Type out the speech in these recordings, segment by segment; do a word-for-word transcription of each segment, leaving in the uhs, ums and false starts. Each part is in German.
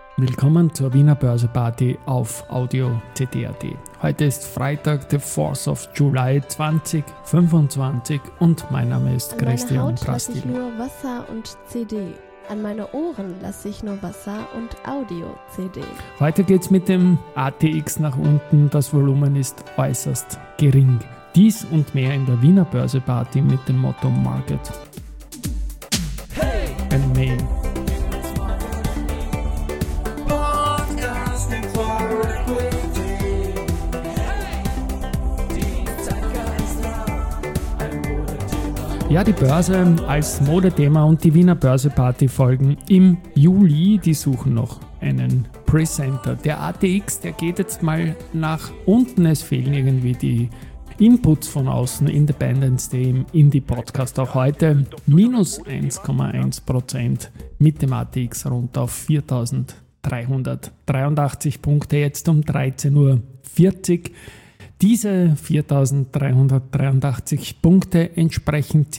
Willkommen zur Wiener Börse-Party auf Audio C D punkt A T. Heute ist Freitag, der fourth of July zwanzig fünfundzwanzig und mein Name ist An Christian meine Haut Prastil. lasse ich nur Wasser und C D. An meine Ohren lasse ich nur Wasser und Audio-C D. Heute geht es mit dem A T X nach unten, das Volumen ist äußerst gering. Dies und mehr in der Wiener Börse-Party mit dem Motto Market hey! and Me. Ja, die Börse als Modethema und die Wiener Börse-Party folgen im Juli. Die suchen noch einen Presenter. Der A T X, der geht jetzt mal nach unten. Es fehlen irgendwie die Inputs von außen. Independence Day im Indie-Podcast auch heute. Minus eins Komma eins Prozent mit dem A T X runter auf viertausenddreihundertdreiundachtzig Punkte. Jetzt um dreizehn Uhr vierzig. Diese viertausenddreihundertdreiundachtzig Punkte entsprechen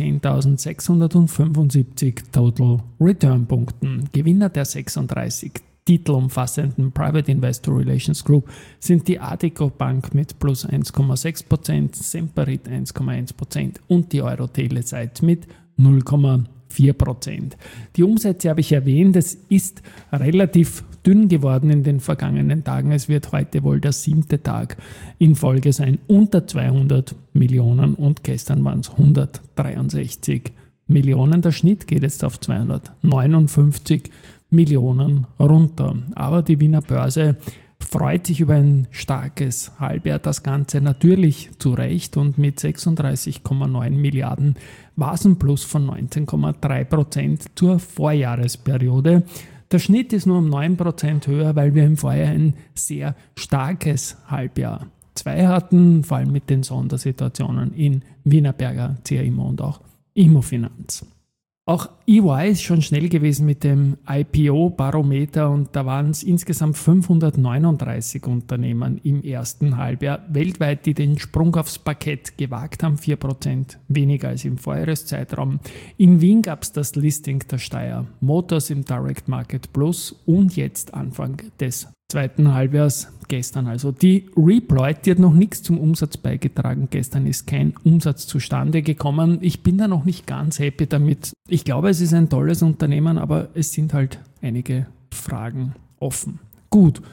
zehntausendsechshundertfünfundsiebzig Total Return Punkten. Gewinner der sechsunddreißig Titel umfassenden Private Investor Relations Group sind die Addiko Bank mit plus eins Komma sechs Prozent, Semperit eins Komma eins Prozent und die Euro Telesites mit null Komma vier Prozent. Die Umsätze habe ich erwähnt, es ist relativ dünn geworden in den vergangenen Tagen. Es wird heute wohl der siebte Tag in Folge sein, unter zweihundert Millionen und gestern waren es hundertdreiundsechzig Millionen. Der Schnitt geht jetzt auf zweihundertneunundfünfzig Millionen runter. Aber die Wiener Börse freut sich über ein starkes Halbjahr, das Ganze natürlich zu Recht und mit sechsunddreißig Komma neun Milliarden war es ein Plus von neunzehn Komma drei Prozent zur Vorjahresperiode. Der Schnitt ist nur um neun Prozent höher, weil wir im Vorjahr ein sehr starkes Halbjahr zwei hatten, vor allem mit den Sondersituationen in Wienerberger, C A Immo und auch Immofinanz. Auch E Y ist schon schnell gewesen mit dem I P O-Barometer und da waren es insgesamt fünfhundertneununddreißig Unternehmen im ersten Halbjahr weltweit, die den Sprung aufs Parkett gewagt haben, vier Prozent weniger als im Vorjahreszeitraum. In Wien gab es das Listing der Steyr Motors im Direct Market Plus und jetzt Anfang des zweiten Halbjahrs, gestern also die Reploid, die hat noch nichts zum Umsatz beigetragen. Gestern ist kein Umsatz zustande gekommen. Ich bin da noch nicht ganz happy damit. Ich glaube, es ist ein tolles Unternehmen, aber es sind halt einige Fragen offen. Gut.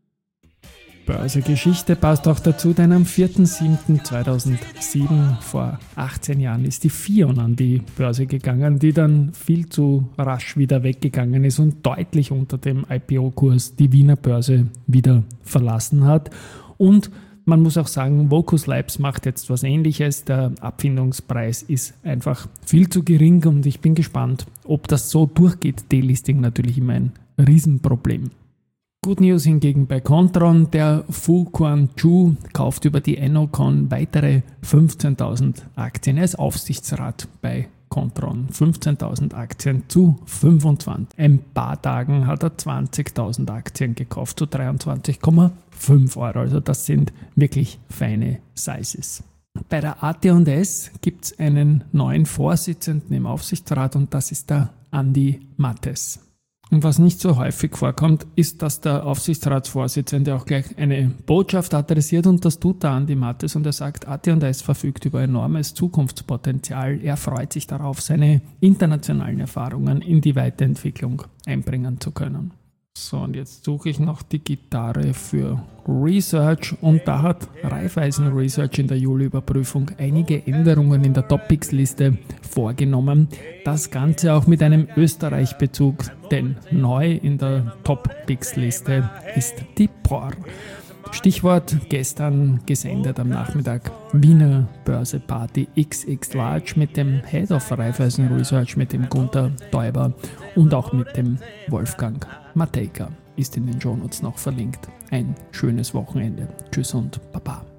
Börsegeschichte passt auch dazu, denn am vierten siebten zweitausendsieben, vor achtzehn Jahren, ist die Fion an die Börse gegangen, die dann viel zu rasch wieder weggegangen ist und deutlich unter dem I P O-Kurs die Wiener Börse wieder verlassen hat. Und man muss auch sagen, Vocus Labs macht jetzt was Ähnliches. Der Abfindungspreis ist einfach viel zu gering und ich bin gespannt, ob das so durchgeht. Delisting natürlich immer ein Riesenproblem. Good News hingegen bei Kontron. Der Fu Quanchu kauft über die Ennocon weitere fünfzehntausend Aktien. Er ist Aufsichtsrat bei Kontron. fünfzehntausend Aktien zu fünfundzwanzig. Ein paar Tagen hat er zwanzigtausend Aktien gekauft zu dreiundzwanzig Komma fünf Euro. Also das sind wirklich feine Sizes. Bei der A T und S gibt es einen neuen Vorsitzenden im Aufsichtsrat und das ist der Andi Mattes. Und was nicht so häufig vorkommt, ist, dass der Aufsichtsratsvorsitzende auch gleich eine Botschaft adressiert und das tut der Andi Mattes und er sagt, A T und S verfügt über enormes Zukunftspotenzial. Er freut sich darauf, seine internationalen Erfahrungen in die Weiterentwicklung einbringen zu können. So, und jetzt suche ich noch die Gitarre für Research und da hat Raiffeisen Research in der Juli-Überprüfung einige Änderungen in der Topics-Liste vorgenommen. Das Ganze auch mit einem Österreich-Bezug, denn neu in der Topics-Liste ist die P O R. Stichwort gestern gesendet am Nachmittag Wiener Börse Party X X Large mit dem Head of Raiffeisen Research, mit dem Gunther Teuber und auch mit dem Wolfgang Matejka. Ist in den Shownotes noch verlinkt. Ein schönes Wochenende. Tschüss und Baba.